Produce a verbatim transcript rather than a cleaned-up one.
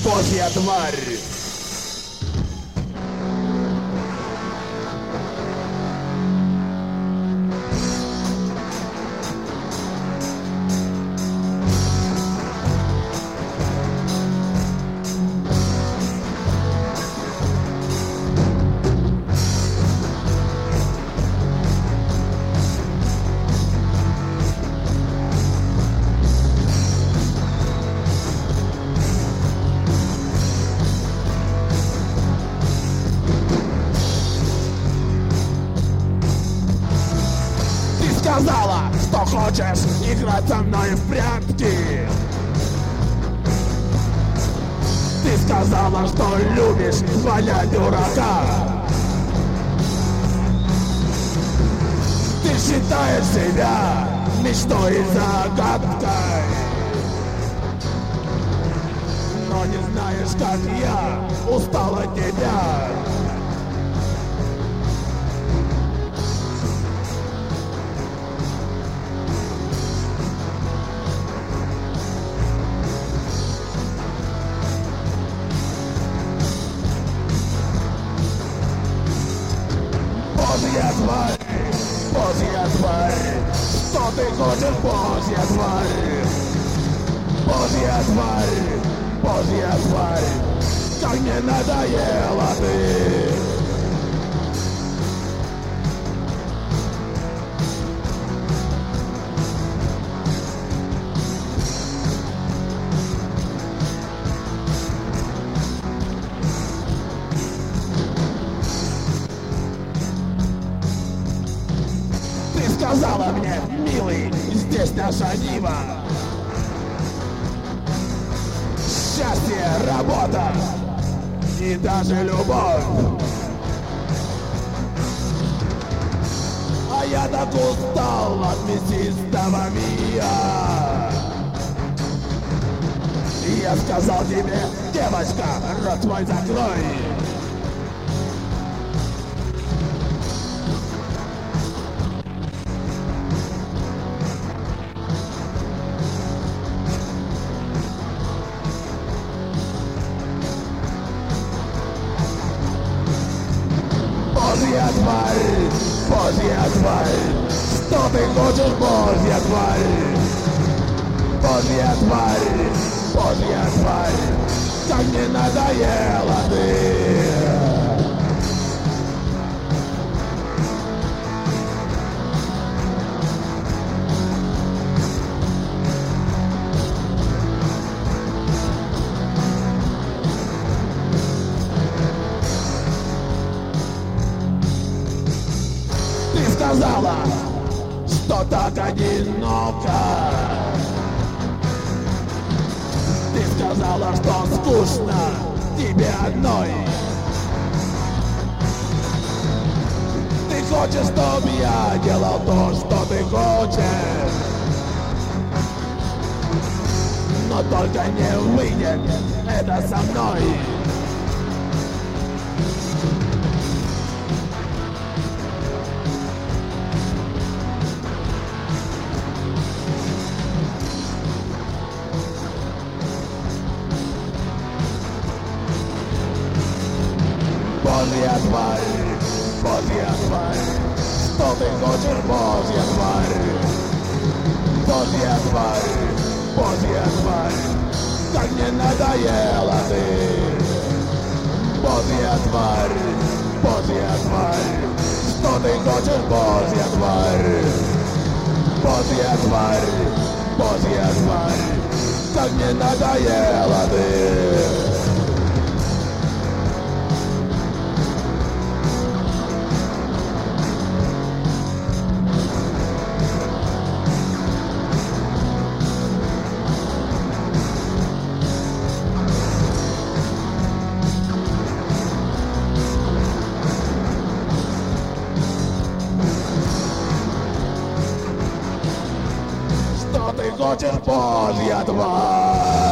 Божья тварь. Сказала, что хочешь играть со мной в прятки. Ты сказала, что любишь валять дурака. Ты считаешь себя мечтой и загадкой, но не знаешь, как я устал от тебя. Божья тварь, Божья тварь, что ты хочешь, Божья тварь? Божья тварь, Божья тварь, как мне надоела ты. Сказала мне, милый, здесь наша нива. Счастье, работа и даже любовь. А я так устал от мясистого мира. И я сказал тебе, девочка, рот твой закрой. Божья тварь, Божья тварь, что ты хочешь, Божья тварь? Божья тварь, Божья тварь, как мне надоела ты. Ты сказала, что так одиноко. Ты сказала, что скучно тебе одной. Ты хочешь, чтобы я делал то, что ты хочешь, но только не выйдет это со мной. Божья тварь, Божья тварь, что ты хочешь, Божья тварь? Божья тварь, Божья тварь, как мне надоела ты. Божья тварь, Божья тварь, что ты хочешь, Божья тварь? Божья тварь, Божья тварь, как мне надоела ты. Что ты хочешь, Божья тварь?